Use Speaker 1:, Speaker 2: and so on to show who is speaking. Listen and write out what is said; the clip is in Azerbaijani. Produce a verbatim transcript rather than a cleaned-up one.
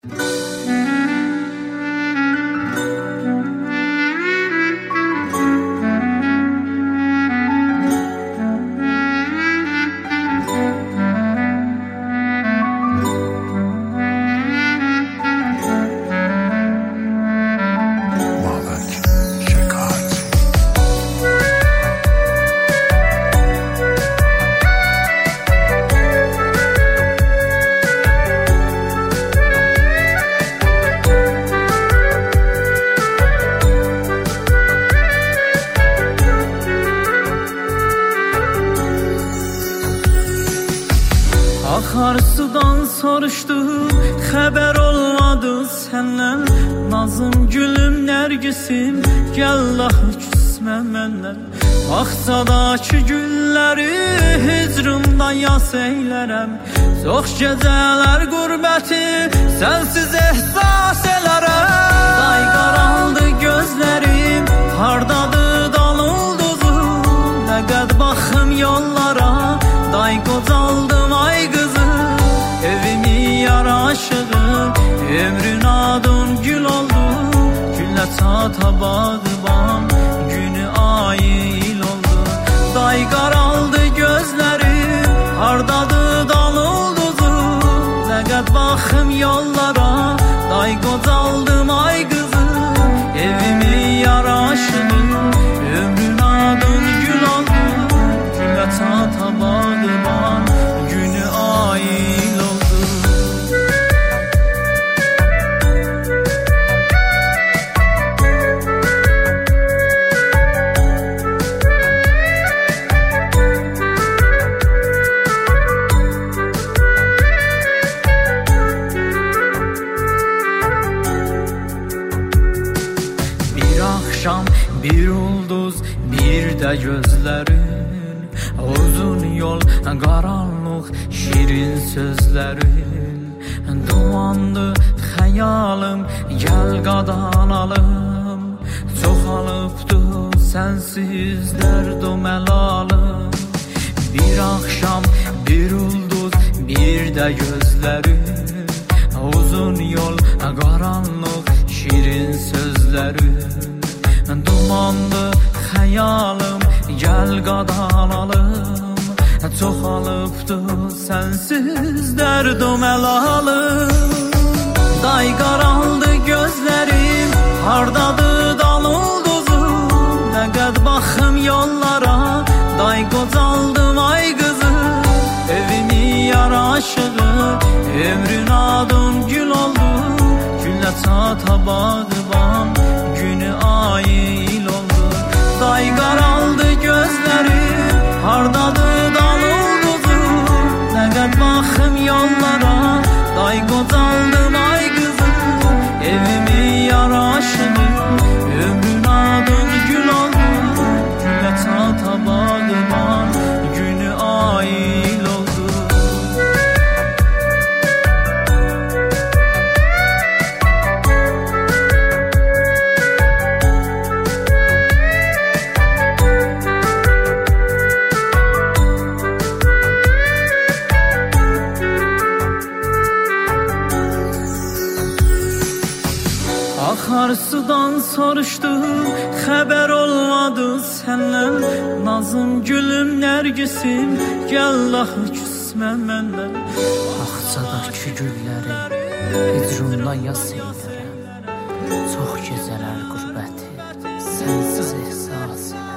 Speaker 1: Akarsudan soruşdum, xəbər olmadı səndən. Nazım gülüm, nərgisim, gəllah küsmə məndən. Bağçadakı gülləri hicrımda yas eylərəm. Çox gecələr qürbəti sənsiz ehsas elərəm. Day qaraldı gözlərim, hardadır dalıldığım. Nə qəd baxım yollara, day qocaldım ay qızım. Evimi yaraşığım, ömrün adın gül oldu. Güllə çata bağıbam, günü ayı il oldu. Day qaraldı gözlərim, hardadır dalıldığım. Nə qəd baxım yollara, day qocaldım ay qızım. Evimi yaraşığım, ömrün adın gül oldu. Güllə çata bağıbam, günü ayı il oldu. Bir ulduz, bir də gözlərin. Uzun yol, qaranlıq, şirin sözlərin. Dumandı xəyalım, gəl qadanalım. Çoxalıbdı sənsiz dərd o məlalım. Bir axşam, bir ulduz, bir də gözlərin. Uzun yol, qaranlıq, şirin sözlərin. Dumandı xəyalım, gəl qadanalım. Çoxalıbdı sənsiz dərd o məlalım. Day qaraldı gözlərim, hardadır dalıldığım. Nə qəd baxım yollara, day qocaldım ay qızım. Evimi yaraşığım, ömrün adın gül oldu. Güllə çata bağıbam, günü ayı il oldu. Day qaraldı gözlərim, hardadır dalıldığım. Nə qəd baxım yollara, day qocaldım ay qızım. Evimi yaraşığım, ömrün adın gül oldu. Güllə çata bağıbam, günü ayı il oldu. Akarsudan soruşdum, xəbər olmadı səndən. Nazım gülüm, nərgisim, gəllah küsmə məndən.
Speaker 2: Bağçadakı gülləri hicrunla yas eylərəm. Çox gecələr qürbəti sənsiz ehsas elərəm.